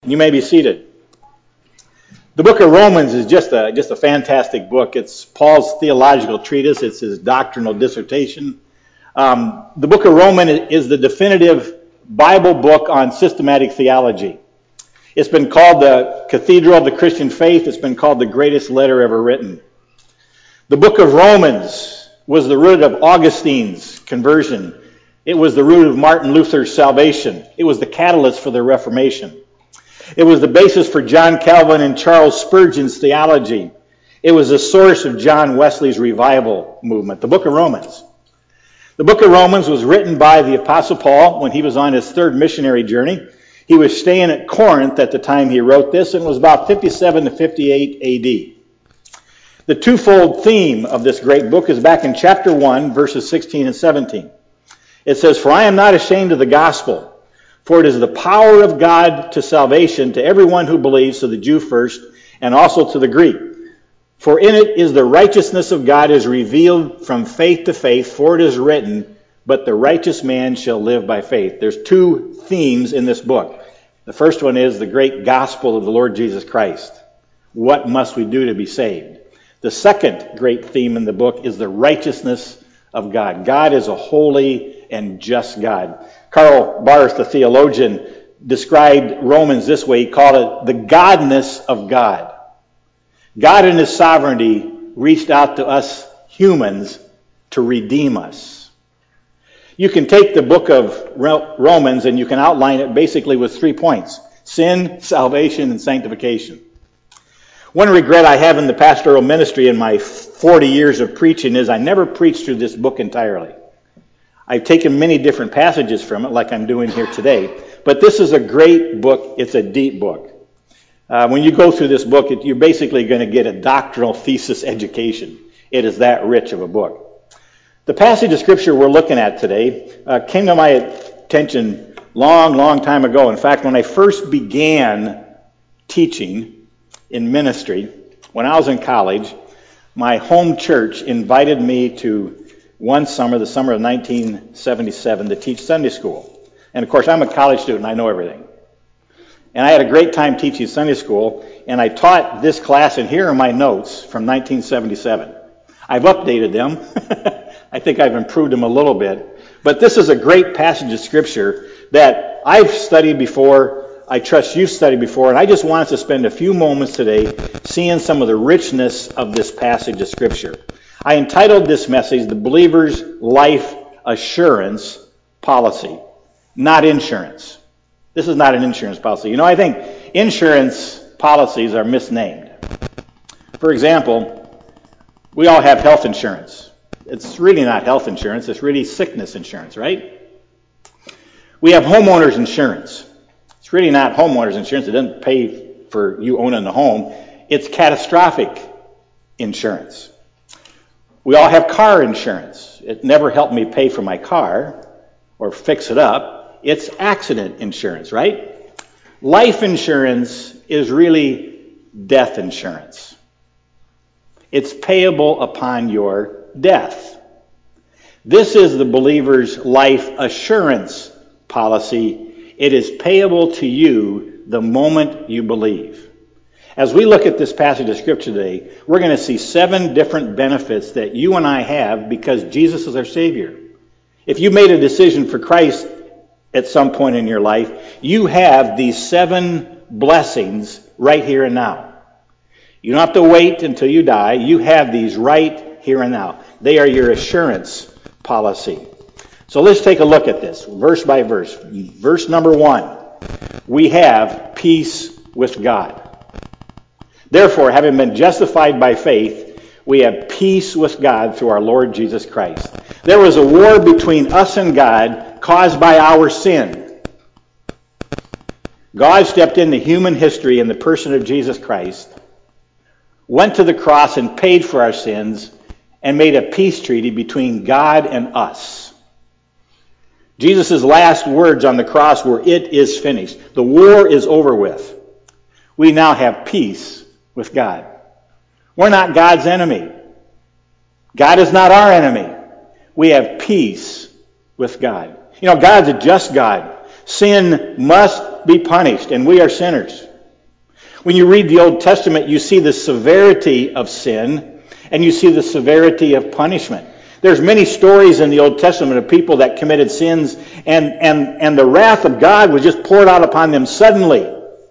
You may be seated. The book of Romans is just a fantastic book. It's Paul's theological treatise. It's his doctrinal dissertation. The book of Romans is the definitive Bible book on systematic theology. It's been called the cathedral of the Christian faith. It's been called the greatest letter ever written. The book of Romans was the root of Augustine's conversion. It was the root of Martin Luther's salvation. It was the catalyst for the Reformation. It was the basis for John Calvin and Charles Spurgeon's theology. It was the source of John Wesley's revival movement, the book of Romans. The book of Romans was written by the Apostle Paul when he was on his third missionary journey. He was staying at Corinth at the time he wrote this, and it was about 57 to 58 AD. The twofold theme of this great book is back in chapter 1, verses 16 and 17. It says, "For I am not ashamed of the gospel, for it is the power of God to salvation to everyone who believes, to the Jew first, and also to the Greek. For in it is the righteousness of God is revealed from faith to faith, for it is written, but the righteous man shall live by faith." There's two themes in this book. The first one is the great gospel of the Lord Jesus Christ. What must we do to be saved? The second great theme in the book is the righteousness of God. God is a holy and just God. Karl Barth, the theologian, described Romans this way. He called it the godness of God. God in his sovereignty reached out to us humans to redeem us. You can take the book of Romans and you can outline it basically with 3 points: sin, salvation, and sanctification. One regret I have in the pastoral ministry in my 40 years of preaching is I never preached through this book entirely. I've taken many different passages from it, like I'm doing here today. But this is a great book. It's a deep book. When you go through this book, you're basically going to get a doctrinal thesis education. It is that rich of a book. The passage of Scripture we're looking at today came to my attention long time ago. In fact, when I first began teaching in ministry, when I was in college, my home church invited me to one summer, the summer of 1977, to teach Sunday school. And of course, I'm a college student. I know everything. And I had a great time teaching Sunday school, and I taught this class, and here are my notes from 1977. I've updated them. I think I've improved them a little bit. But this is a great passage of Scripture that I've studied before. I trust you've studied before, and I just want us to spend a few moments today seeing some of the richness of this passage of Scripture. I entitled this message, "The Believer's Life Assurance Policy," not insurance. This is not an insurance policy. You know, I think insurance policies are misnamed. For example, we all have health insurance. It's really not health insurance. It's really sickness insurance, right? We have homeowners insurance. It's really not homeowners insurance. It doesn't pay for you owning the home. It's catastrophic insurance. We all have car insurance. It never helped me pay for my car or fix it up. It's accident insurance, right? Life insurance is really death insurance. It's payable upon your death. This is the believer's life assurance policy. It is payable to you the moment you believe. As we look at this passage of Scripture today, we're going to see 7 different benefits that you and I have because Jesus is our Savior. If you made a decision for Christ at some point in your life, you have these 7 blessings right here and now. You don't have to wait until you die. You have these right here and now. They are your assurance policy. So let's take a look at this, verse by verse. Verse number 1, we have peace with God. Therefore, having been justified by faith, we have peace with God through our Lord Jesus Christ. There was a war between us and God caused by our sin. God stepped into human history in the person of Jesus Christ, went to the cross and paid for our sins, and made a peace treaty between God and us. Jesus' last words on the cross were, "It is finished." The war is over with. We now have peace with God. We're not God's enemy. God is not our enemy. We have peace with God. You know, God's a just God. Sin must be punished, and we are sinners. When you read the Old Testament, you see the severity of sin, and you see the severity of punishment. There's many stories in the Old Testament of people that committed sins, and the wrath of God was just poured out upon them suddenly.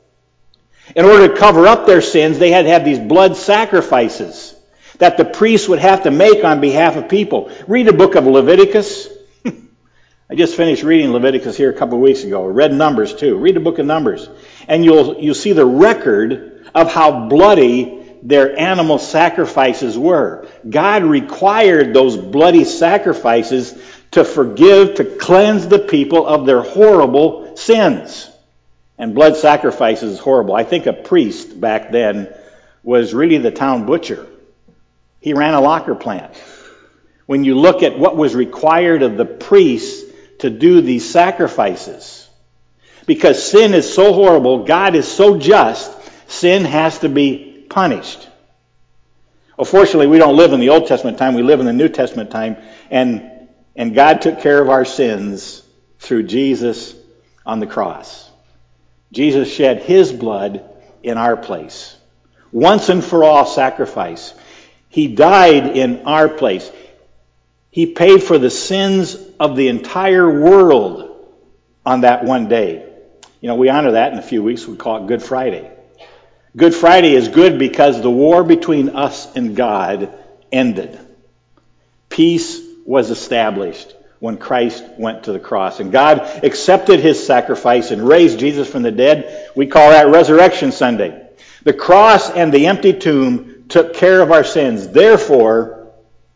In order to cover up their sins, they had to have these blood sacrifices that the priests would have to make on behalf of people. Read the book of Leviticus. I just finished reading Leviticus here a couple of weeks ago. I read Numbers too. Read the book of Numbers. And you'll see the record of how bloody their animal sacrifices were. God required those bloody sacrifices to forgive, to cleanse the people of their horrible sins. And blood sacrifices is horrible. I think a priest back then was really the town butcher. He ran a locker plant. When you look at what was required of the priests to do these sacrifices, because sin is so horrible, God is so just, sin has to be punished. Well, fortunately, we don't live in the Old Testament time. We live in the New Testament time, and God took care of our sins through Jesus on the cross. Jesus shed his blood in our place. Once and for all sacrifice. He died in our place. He paid for the sins of the entire world on that one day. You know, we honor that in a few weeks. We call it Good Friday. Good Friday is good because the war between us and God ended. Peace was established when Christ went to the cross. And God accepted his sacrifice and raised Jesus from the dead. We call that Resurrection Sunday. The cross and the empty tomb took care of our sins. Therefore,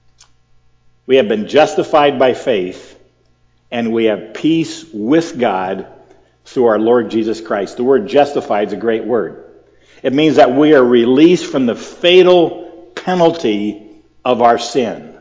we have been justified by faith, and we have peace with God through our Lord Jesus Christ. The word justified is a great word. It means that we are released from the fatal penalty of our sin,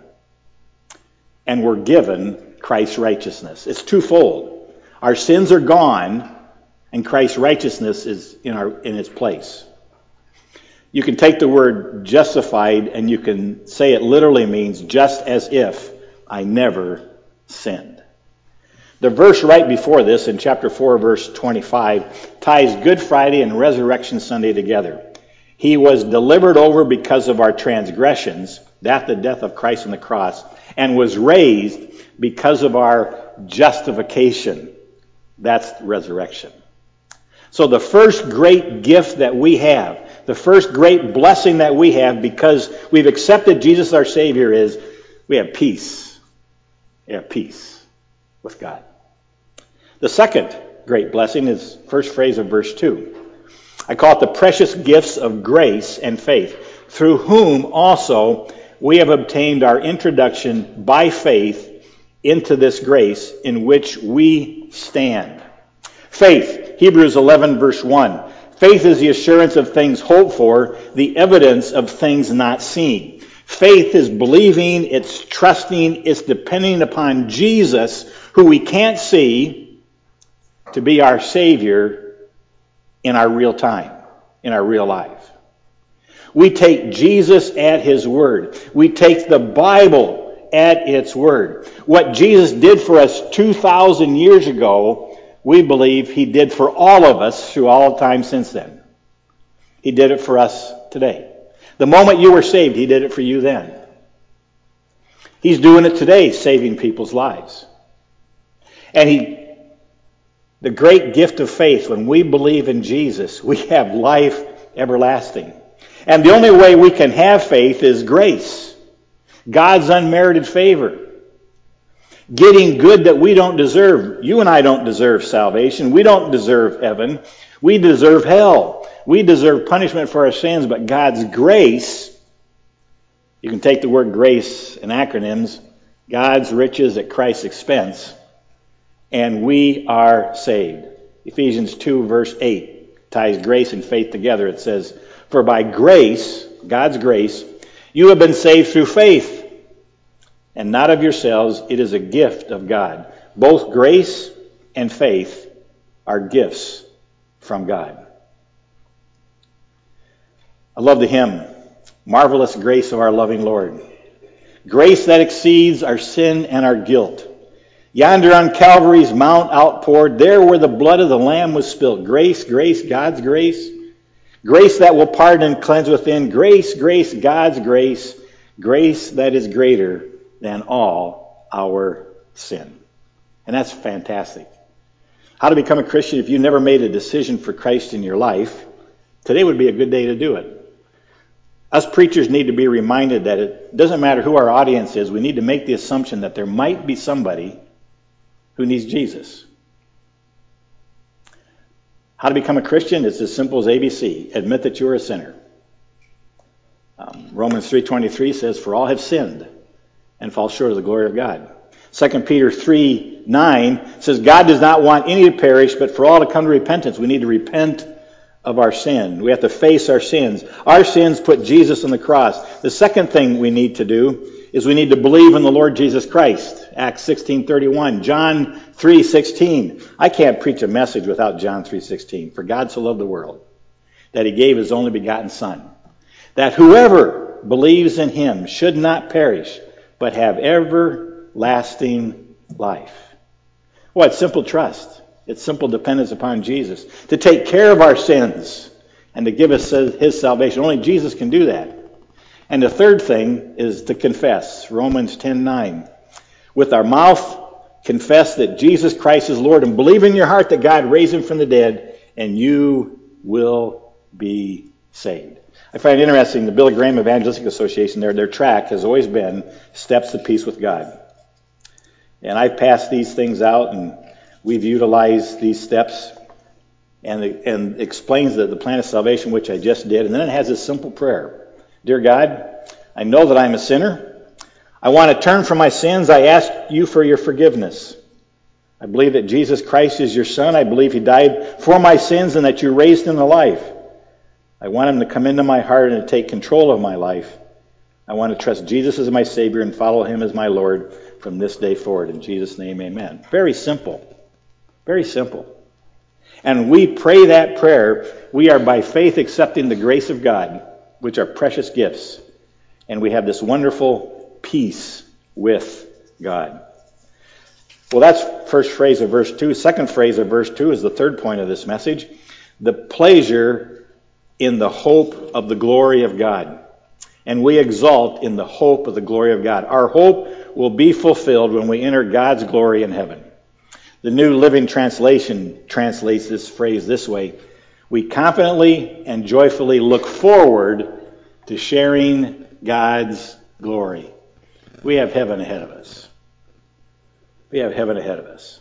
and we're given Christ's righteousness. It's twofold. Our sins are gone, and Christ's righteousness is in its place. You can take the word justified and you can say it literally means just as if I never sinned. The verse right before this, in chapter 4, verse 25, ties Good Friday and Resurrection Sunday together. He was delivered over because of our transgressions, that the death of Christ on the cross, and was raised because of our justification. That's resurrection. So the first great gift that we have, the first great blessing that we have because we've accepted Jesus our Savior is we have peace. We have peace with God. The second great blessing is first phrase of verse 2. I call it the precious gifts of grace and faith, through whom also we have obtained our introduction by faith into this grace in which we stand. Faith, Hebrews 11 verse 1. Faith is the assurance of things hoped for, the evidence of things not seen. Faith is believing, it's trusting, it's depending upon Jesus, who we can't see, to be our Savior in our real time, in our real life. We take Jesus at his word. We take the Bible at its word. What Jesus did for us 2,000 years ago, we believe he did for all of us through all time since then. He did it for us today. The moment you were saved, he did it for you then. He's doing it today, saving people's lives. And the great gift of faith, when we believe in Jesus, we have life everlasting. And the only way we can have faith is grace. God's unmerited favor. Getting good that we don't deserve. You and I don't deserve salvation. We don't deserve heaven. We deserve hell. We deserve punishment for our sins, but God's grace, you can take the word grace in acronyms, God's riches at Christ's expense, and we are saved. Ephesians 2 verse 8 ties grace and faith together. It says, for by grace, God's grace, you have been saved through faith, and not of yourselves. It is a gift of God. Both grace and faith are gifts from God. I love the hymn, Marvelous Grace of Our Loving Lord. Grace that exceeds our sin and our guilt. Yonder on Calvary's mount outpoured, there where the blood of the Lamb was spilled. Grace, grace, God's grace. Grace that will pardon and cleanse within. Grace, grace, God's grace. Grace that is greater than all our sin. And that's fantastic. How to become a Christian if you never made a decision for Christ in your life, today would be a good day to do it. Us preachers need to be reminded that it doesn't matter who our audience is, we need to make the assumption that there might be somebody who needs Jesus. How to become a Christian? It's as simple as ABC. Admit that you're a sinner. Romans 3:23 says, "For all have sinned and fall short of the glory of God." 2 Peter 3:9 says, "God does not want any to perish, but for all to come to repentance." We need to repent of our sin. We have to face our sins. Our sins put Jesus on the cross. The second thing we need to do is we need to believe in the Lord Jesus Christ. Acts 16:31, John 3:16. I can't preach a message without John 3:16. For God so loved the world that he gave his only begotten Son, that whoever believes in him should not perish, but have everlasting life. Well, it's simple trust. It's simple dependence upon Jesus to take care of our sins and to give us his salvation. Only Jesus can do that. And the third thing is to confess. Romans 10:9. With our mouth, confess that Jesus Christ is Lord and believe in your heart that God raised him from the dead, and you will be saved. I find it interesting, the Billy Graham Evangelistic Association, their track has always been Steps to Peace with God. And I've passed these things out, and we've utilized these steps, and it explains the plan of salvation, which I just did. And then it has this simple prayer. Dear God, I know that I'm a sinner. I want to turn from my sins. I ask you for your forgiveness. I believe that Jesus Christ is your Son. I believe he died for my sins and that you raised him to life. I want him to come into my heart and to take control of my life. I want to trust Jesus as my Savior and follow him as my Lord from this day forward. In Jesus' name, amen. Very simple. Very simple. And we pray that prayer. We are by faith accepting the grace of God, which are precious gifts. And we have this wonderful peace with God. Well, that's first phrase of verse 2. Second phrase of verse 2 is the third point of this message. The pleasure in the hope of the glory of God. And we exalt in the hope of the glory of God. Our hope will be fulfilled when we enter God's glory in heaven. The New Living Translation translates this phrase this way: we confidently and joyfully look forward to sharing God's glory. We have heaven ahead of us. We have heaven ahead of us.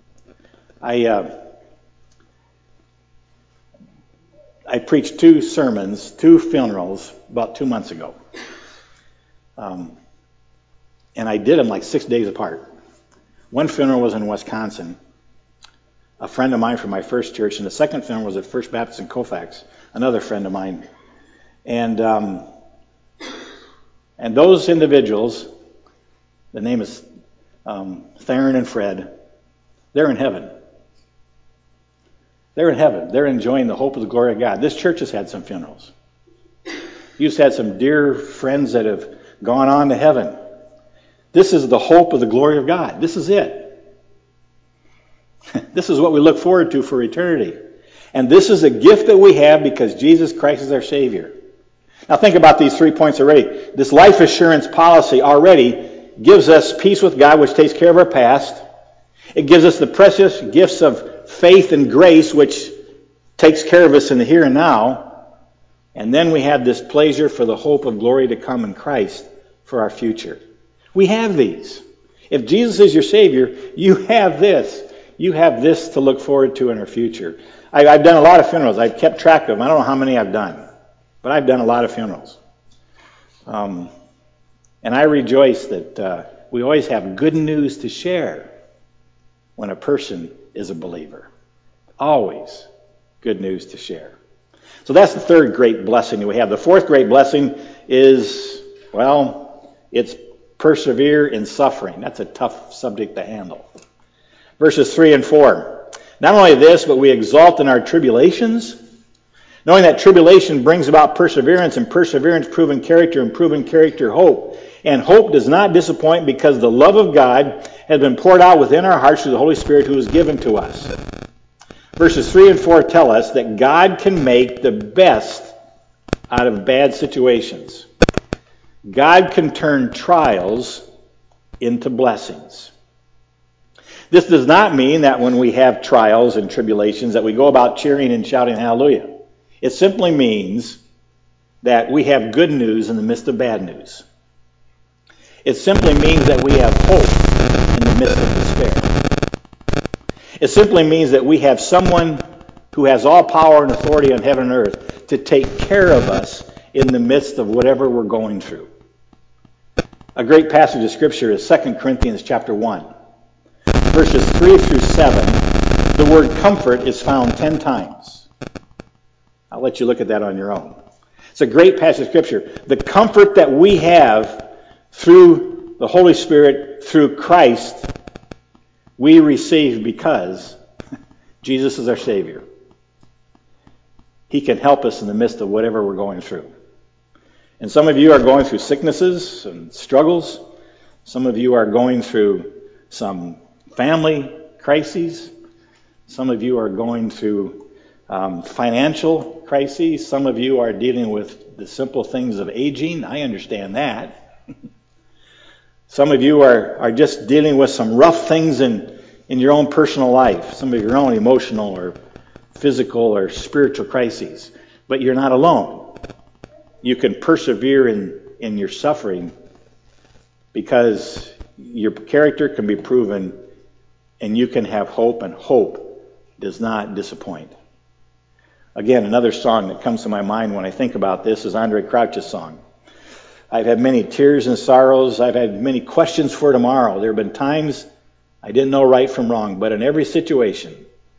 I preached 2 sermons, 2 funerals about 2 months ago. And I did them like 6 days apart. One funeral was in Wisconsin, a friend of mine from my first church, and the second funeral was at First Baptist in Colfax, another friend of mine. And those individuals, the name is Theron and Fred, they're in heaven. They're in heaven. They're enjoying the hope of the glory of God. This church has had some funerals. You've had some dear friends that have gone on to heaven. This is the hope of the glory of God. This is it. This is what we look forward to for eternity. And this is a gift that we have because Jesus Christ is our Savior. Now think about these 3 points already. This life assurance policy already gives us peace with God, which takes care of our past. It gives us the precious gifts of faith and grace, which takes care of us in the here and now. And then we have this pleasure for the hope of glory to come in Christ for our future. We have these. If Jesus is your Savior, you have this. You have this to look forward to in our future. I've done a lot of funerals. I've kept track of them. I don't know how many I've done, but I've done a lot of funerals. And I rejoice that we always have good news to share when a person is a believer. Always good news to share. So that's the third great blessing that we have. The fourth great blessing is, well, it's persevere in suffering. That's a tough subject to handle. Verses 3 and 4. Not only this, but we exalt in our tribulations, knowing that tribulation brings about perseverance, and perseverance proven character, and proven character hope. And hope does not disappoint because the love of God has been poured out within our hearts through the Holy Spirit who is given to us. Verses 3 and 4 tell us that God can make the best out of bad situations. God can turn trials into blessings. This does not mean that when we have trials and tribulations that we go about cheering and shouting hallelujah. It simply means that we have good news in the midst of bad news. It simply means that we have hope in the midst of despair. It simply means that we have someone who has all power and authority on heaven and earth to take care of us in the midst of whatever we're going through. A great passage of Scripture is 2 Corinthians chapter 1. Verses 3 through 7, the word comfort is found 10 times. I'll let you look at that on your own. It's a great passage of Scripture. The comfort that we have through the Holy Spirit, through Christ, we receive because Jesus is our Savior. He can help us in the midst of whatever we're going through. And some of you are going through sicknesses and struggles. Some of you are going through some family crises. Some of you are going through financial crises. Some of you are dealing with the simple things of aging. I understand that. Some of you are just dealing with some rough things in your own personal life. Some of your own emotional or physical or spiritual crises. But you're not alone. You can persevere in your suffering because your character can be proven and you can have hope, and hope does not disappoint. Again, another song that comes to my mind when I think about this is Andre Crouch's song. I've had many tears and sorrows. I've had many questions for tomorrow. There have been times I didn't know right from wrong, but in every situation,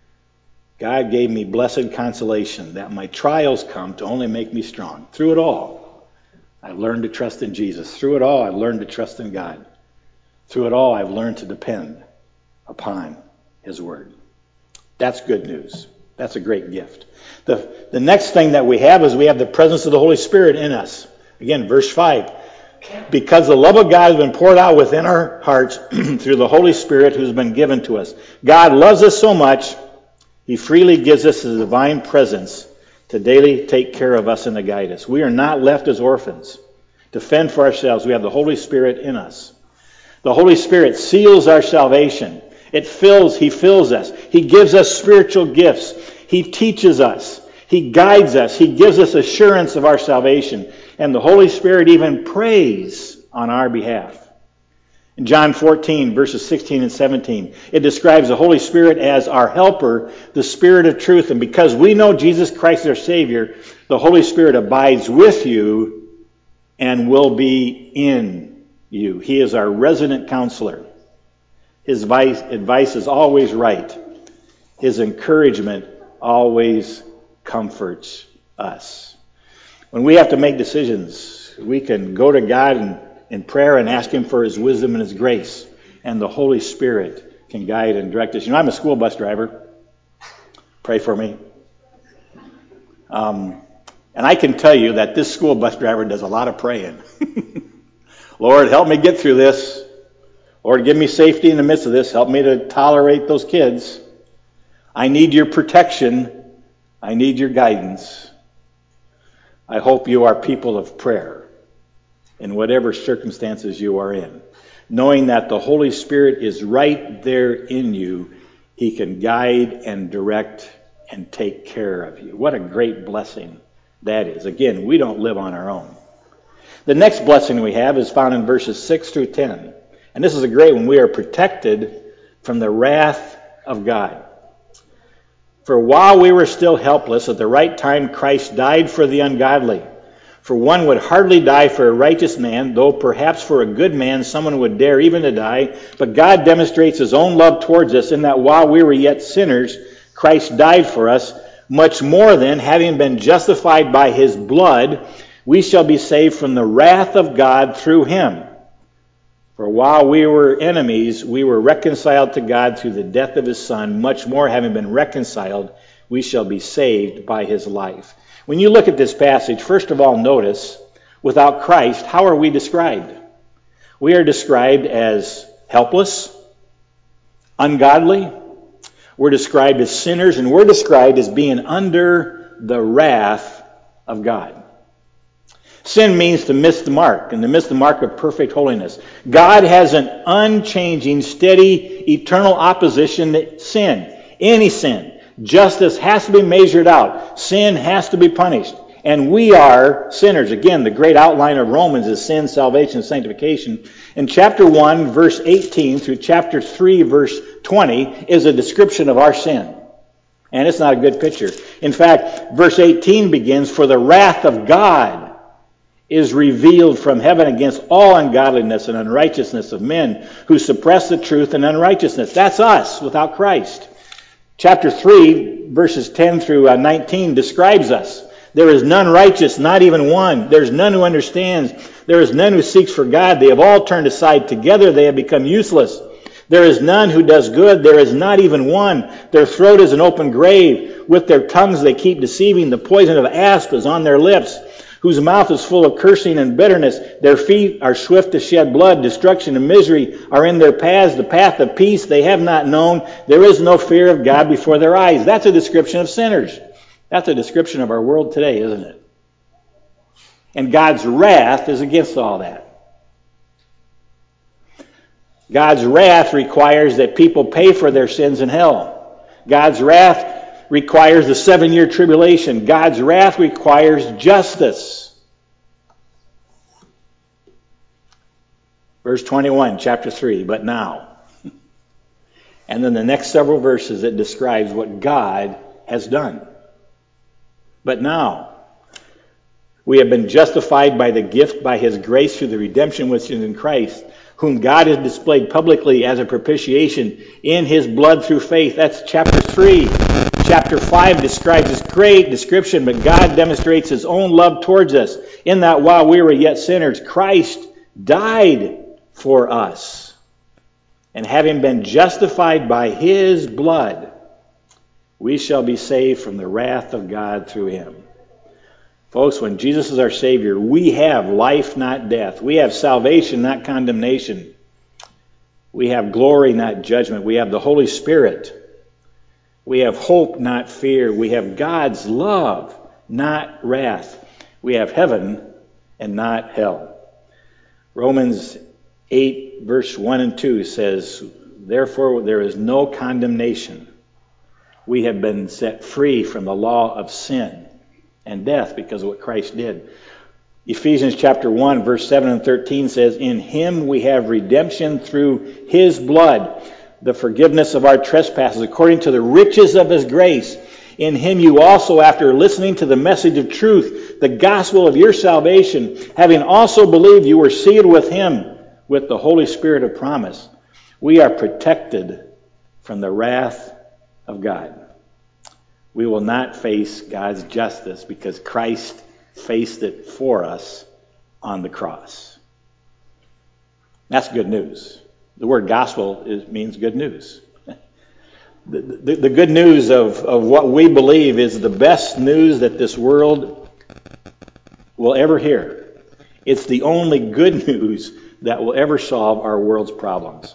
God gave me blessed consolation that my trials come to only make me strong. Through it all, I've learned to trust in Jesus. Through it all, I've learned to trust in God. Through it all, I've learned to depend upon His Word. That's good news. That's a great gift. The next thing that we have is we have the presence of the Holy Spirit in us. Again, verse 5. Because the love of God has been poured out within our hearts through the Holy Spirit who's been given to us. God loves us so much, He freely gives us His divine presence to daily take care of us and to guide us. We are not left as orphans to fend for ourselves. We have the Holy Spirit in us. The Holy Spirit seals our salvation. He fills us. He gives us spiritual gifts. He teaches us. He guides us. He gives us assurance of our salvation. And the Holy Spirit even prays on our behalf. In John 14, verses 16 and 17, it describes the Holy Spirit as our helper, the Spirit of truth. And because we know Jesus Christ is our Savior, the Holy Spirit abides with you and will be in you. He is our resident counselor. His advice is always right. His encouragement always comforts us. When we have to make decisions, we can go to God in prayer and ask Him for His wisdom and His grace. And the Holy Spirit can guide and direct us. You know, I'm a school bus driver. Pray for me. And I can tell you that this school bus driver does a lot of praying. Lord, help me get through this. Lord, give me safety in the midst of this. Help me to tolerate those kids. I need your protection. I need your guidance. I hope you are people of prayer in whatever circumstances you are in. Knowing that the Holy Spirit is right there in you, He can guide and direct and take care of you. What a great blessing that is. Again, we don't live on our own. The next blessing we have is found in verses 6 through 10. And this is a great one. We are protected from the wrath of God. For while we were still helpless, at the right time Christ died for the ungodly. For one would hardly die for a righteous man, though perhaps for a good man someone would dare even to die. But God demonstrates His own love towards us in that while we were yet sinners, Christ died for us. Much more then, having been justified by His blood, we shall be saved from the wrath of God through Him. For while we were enemies, we were reconciled to God through the death of His Son. Much more, having been reconciled, we shall be saved by His life. When you look at this passage, first of all, notice, without Christ, how are we described? We are described as helpless, ungodly. We're described as sinners, and we're described as being under the wrath of God. Sin means to miss the mark, and to miss the mark of perfect holiness. God has an unchanging, steady, eternal opposition to sin. Any sin. Justice has to be measured out. Sin has to be punished. And we are sinners. Again, the great outline of Romans is sin, salvation, and sanctification. In chapter 1, verse 18 through chapter 3, verse 20 is a description of our sin. And it's not a good picture. In fact, verse 18 begins, "For the wrath of God is revealed from heaven against all ungodliness and unrighteousness of men who suppress the truth in unrighteousness." That's us without Christ. Chapter 3, verses 10 through 19 describes us. "There is none righteous, not even one. There is none who understands. There is none who seeks for God. They have all turned aside. Together they have become useless. There is none who does good. There is not even one. Their throat is an open grave. With their tongues they keep deceiving. The poison of asp is on their lips, whose mouth is full of cursing and bitterness. Their feet are swift to shed blood. Destruction and misery are in their paths. The path of peace they have not known. There is no fear of God before their eyes." That's a description of sinners. That's a description of our world today, isn't it? And God's wrath is against all that. God's wrath requires that people pay for their sins in hell. God's wrath requires the 7-year tribulation. God's wrath requires justice. Verse 21, chapter 3, "But now." And then the next several verses, it describes what God has done. "But now we have been justified by the gift, by his grace, through the redemption which is in Christ, whom God has displayed publicly as a propitiation in his blood through faith." That's chapter 3. Chapter 5 describes this great description, but God demonstrates his own love towards us, in that while we were yet sinners, Christ died for us. And having been justified by his blood, we shall be saved from the wrath of God through him. Folks, when Jesus is our Savior, we have life, not death. We have salvation, not condemnation. We have glory, not judgment. We have the Holy Spirit. We have hope, not fear. We have God's love, not wrath. We have heaven and not hell. Romans 8, verse 1 and 2 says, "Therefore there is no condemnation. We have been set free from the law of sin and death because of what Christ did." Ephesians chapter 1, verse 7 and 13 says, "In him we have redemption through his blood, the forgiveness of our trespasses, according to the riches of his grace. In him you also, after listening to the message of truth, the gospel of your salvation, having also believed, you were sealed with him, with the Holy Spirit of promise." We are protected from the wrath of God. We will not face God's justice because Christ faced it for us on the cross. That's good news. The word gospel means good news. The good news of what we believe is the best news that this world will ever hear. It's the only good news that will ever solve our world's problems.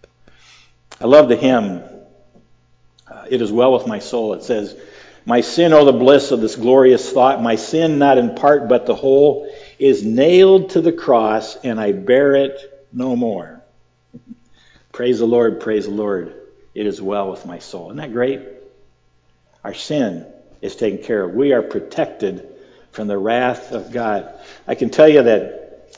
I love the hymn, "It is well with my soul." It says, "My sin, oh the bliss of this glorious thought, my sin not in part but the whole, is nailed to the cross and I bear it no more. Praise the Lord, praise the Lord. It is well with my soul." Isn't that great? Our sin is taken care of. We are protected from the wrath of God. I can tell you that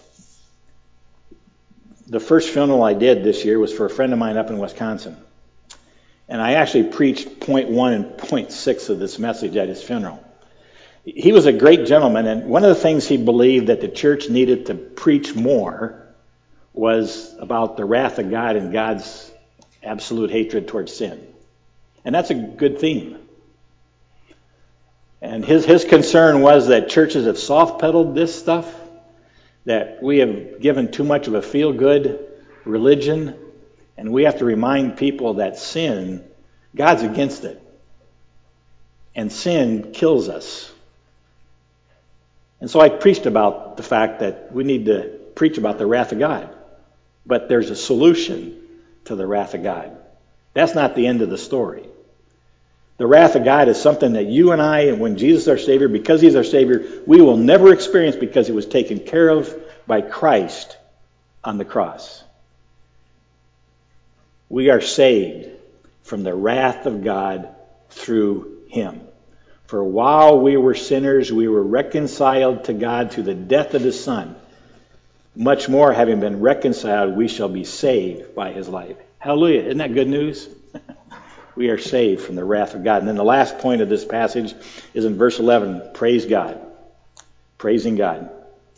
the first funeral I did this year was for a friend of mine up in Wisconsin. And I actually preached point 1 and point 6 of this message at his funeral. He was a great gentleman, and one of the things he believed that the church needed to preach more was about the wrath of God and God's absolute hatred towards sin. And that's a good theme. And his concern was that churches have soft-pedaled this stuff, that we have given too much of a feel-good religion, and we have to remind people that sin, God's against it. And sin kills us. And so I preached about the fact that we need to preach about the wrath of God. But there's a solution to the wrath of God. That's not the end of the story. The wrath of God is something that you and I, when Jesus is our Savior, because He's our Savior, we will never experience because it was taken care of by Christ on the cross. We are saved from the wrath of God through Him. For while we were sinners, we were reconciled to God through the death of His Son. Much more, having been reconciled, we shall be saved by His life. Hallelujah. Isn't that good news? We are saved from the wrath of God. And then the last point of this passage is in verse 11. Praise God. Praising God.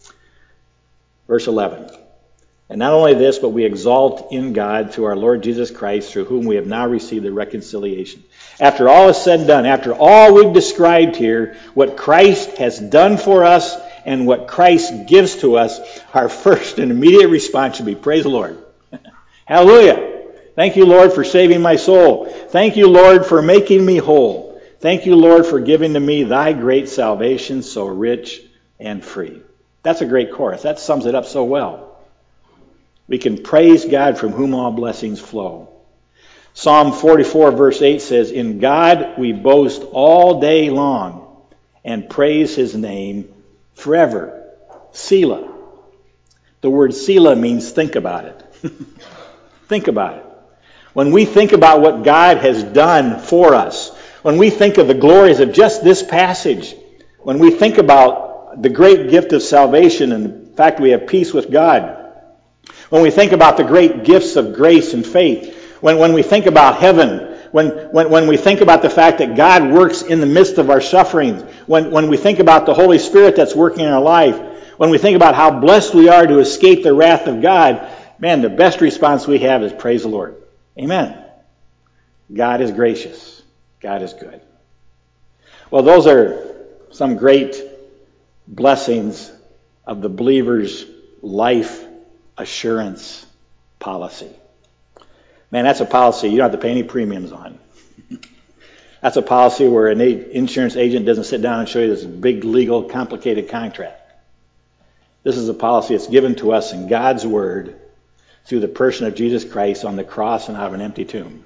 Verse 11. And not only this, but we exalt in God through our Lord Jesus Christ, through whom we have now received the reconciliation. After all is said and done, after all we've described here, what Christ has done for us and what Christ gives to us, our first and immediate response should be, praise the Lord. Hallelujah. Thank you, Lord, for saving my soul. Thank you, Lord, for making me whole. Thank you, Lord, for giving to me thy great salvation, so rich and free. That's a great chorus. That sums it up so well. We can praise God from whom all blessings flow. Psalm 44 verse 8 says, in God we boast all day long and praise His name forever. Selah. The word Selah means think about it. Think about it. When we think about what God has done for us, when we think of the glories of just this passage, when we think about the great gift of salvation and the fact we have peace with God, when we think about the great gifts of grace and faith, when we think about heaven, when we think about the fact that God works in the midst of our sufferings, when we think about the Holy Spirit that's working in our life, when we think about how blessed we are to escape the wrath of God, man, the best response we have is praise the Lord. Amen. God is gracious. God is good. Well, those are some great blessings of the believer's life assurance policy. Man, that's a policy you don't have to pay any premiums on. That's a policy where an insurance agent doesn't sit down and show you this big, legal, complicated contract. This is a policy that's given to us in God's Word through the person of Jesus Christ on the cross and out of an empty tomb.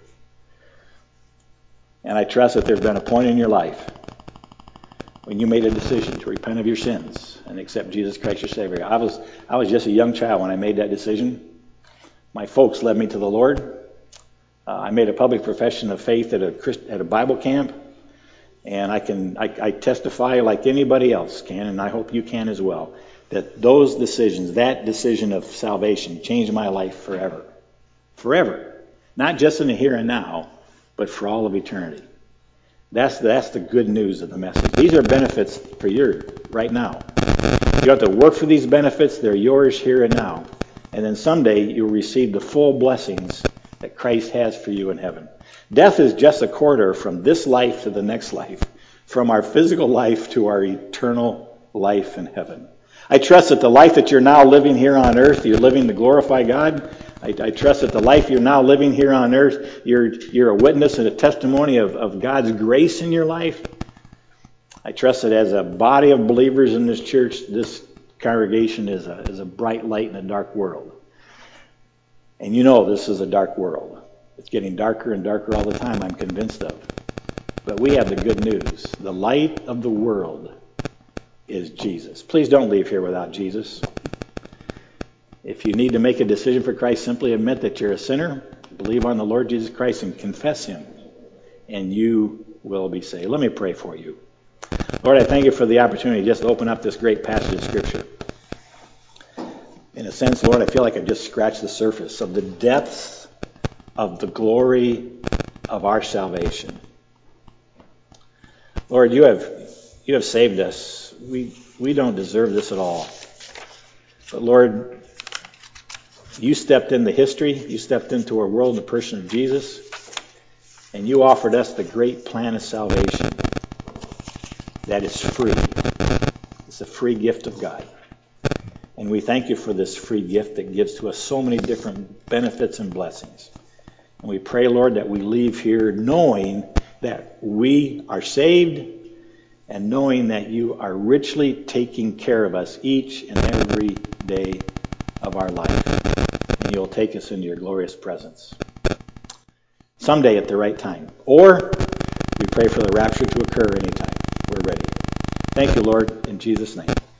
And I trust that there's been a point in your life when you made a decision to repent of your sins and accept Jesus Christ your Savior. I was just a young child when I made that decision. My folks led me to the Lord. I made a public profession of faith at a Bible camp, and I testify like anybody else can, and I hope you can as well, that those decisions, that decision of salvation, changed my life forever. Forever. Not just in the here and now, but for all of eternity. That's the good news of the message. These are benefits for you right now. You don't have to work for these benefits. They're yours here and now. And then someday you'll receive the full blessings that Christ has for you in heaven. Death is just a corridor from this life to the next life, from our physical life to our eternal life in heaven. I trust that the life that you're now living here on earth, you're living to glorify God. I trust that the life you're now living here on earth, you're a witness and a testimony of God's grace in your life. I trust that as a body of believers in this church, this congregation is a bright light in a dark world. And you know this is a dark world. It's getting darker and darker all the time, I'm convinced of. But we have the good news. The light of the world is Jesus. Please don't leave here without Jesus. If you need to make a decision for Christ, simply admit that you're a sinner, believe on the Lord Jesus Christ, and confess Him, and you will be saved. Let me pray for you. Lord, I thank you for the opportunity just to open up this great passage of Scripture. In a sense, Lord, I feel like I've just scratched the surface of the depths of the glory of our salvation. Lord, you have saved us. We don't deserve this at all. But Lord, you stepped into history. You stepped into our world in the person of Jesus. And you offered us the great plan of salvation that is free. It's a free gift of God. And we thank you for this free gift that gives to us so many different benefits and blessings. And we pray, Lord, that we leave here knowing that we are saved and knowing that you are richly taking care of us each and every day of our life. and you'll take us into your glorious presence someday at the right time. Or we pray for the rapture to occur anytime. We're ready. Thank you, Lord, in Jesus' name.